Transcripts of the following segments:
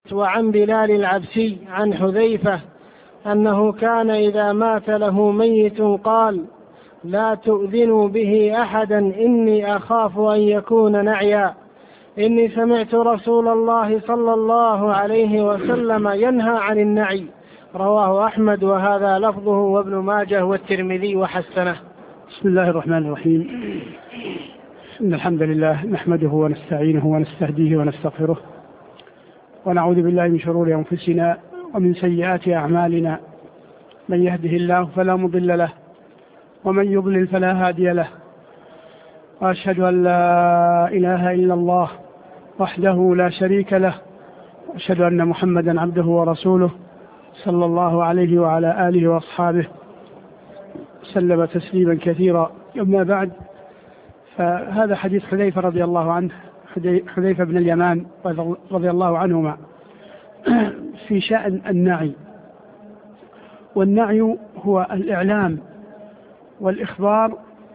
وعن بلال العبسي عن حذيفة أنه كان إذا مات له ميت قال: لا تؤذنوا به أحدا إني أخاف أن يكون نعيا، إني سمعت رسول الله صلى الله عليه وسلم ينهى عن النعي. رواه أحمد وهذا لفظه وابن ماجه والترمذي وحسنه. بسم الله الرحمن الرحيم. إن الحمد لله نحمده ونستعينه ونستهديه ونستغفره، ونعوذ بالله من شرور أنفسنا ومن سيئات أعمالنا، من يهده الله فلا مضل له ومن يضلل فلا هادي له، وأشهد أن لا إله إلا الله وحده لا شريك له، وأشهد أن محمدا عبده ورسوله صلى الله عليه وعلى آله وأصحابه سلم تسليما كثيرا. أما بعد، فهذا حديث حذيفة رضي الله عنه، حذيفة بن اليمان رضي الله عنهما، في شأن النعي. والنعي هو الإعلام والإخبار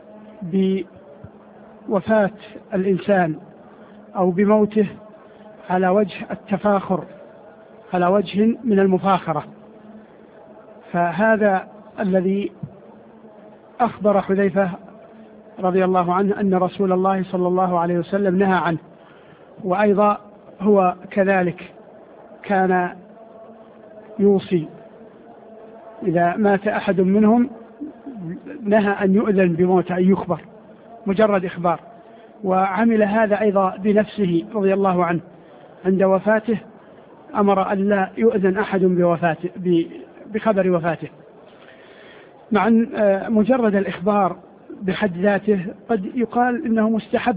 بوفاة الإنسان أو بموته على وجه التفاخر، على وجه من المفاخرة. فهذا الذي أخبر حذيفة رضي الله عنه أن رسول الله صلى الله عليه وسلم نهى عنه. وأيضا هو كذلك كان يوصي إذا مات أحد منهم نهى أن يؤذن بموت، أن يخبر، مجرد إخبار. وعمل هذا أيضا بنفسه رضي الله عنه، عند وفاته أمر أن لا يؤذن أحد بخبر وفاته. مع أن مجرد الإخبار بحد ذاته قد يقال إنه مستحب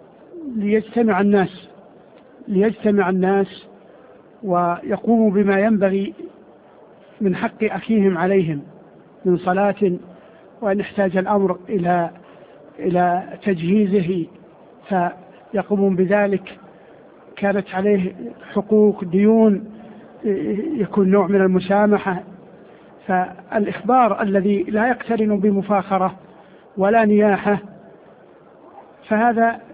ليجتمع الناس ويقوموا بما ينبغي من حق أخيهم عليهم من صلاة، وأن احتاج الأمر إلى تجهيزه فيقومون بذلك. كانت عليه حقوق، ديون، يكون نوع من المسامحة. فالإخبار الذي لا يقترن بمفاخرة ولا نياحة فهذا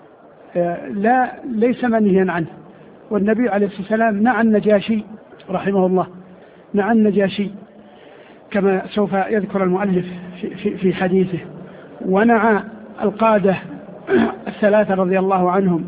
ليس منهيا عنه. والنبي عليه الصلاة والسلام نعى النجاشي رحمه الله، نعى النجاشي كما سوف يذكر المؤلف في حديثه، ونعى القادة الثلاثة رضي الله عنهم،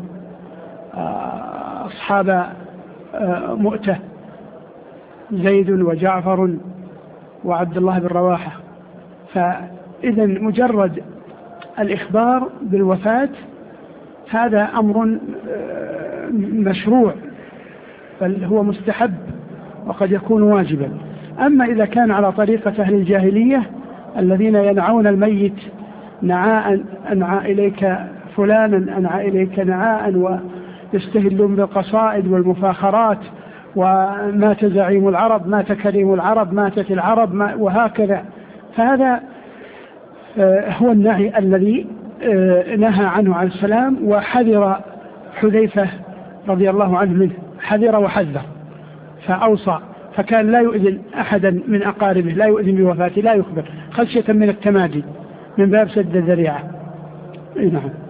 أصحاب مؤتة، زيد وجعفر وعبد الله بن رواحة. فإذا مجرد الإخبار بالوفاة هذا أمر مشروع، بل هو مستحب وقد يكون واجبا. أما إذا كان على طريقة أهل الجاهلية الذين ينعون الميت نعاء، أنعى إليك فلانا، أنعى إليك نعاء، ويستهلون بالقصائد والمفاخرات، ومات زعيم العرب، مات كريم العرب، ماتت العرب، وهكذا. فهذا هو النهي الذي نهى عنه عليه السلام، وحذر حذيفة رضي الله عنه منه، حذر وحذر فأوصى. فكان لا يؤذن أحدا من أقاربه، لا يؤذن بوفاته، لا يخبر، خشية من التمادي من باب سد الذريعة. نعم.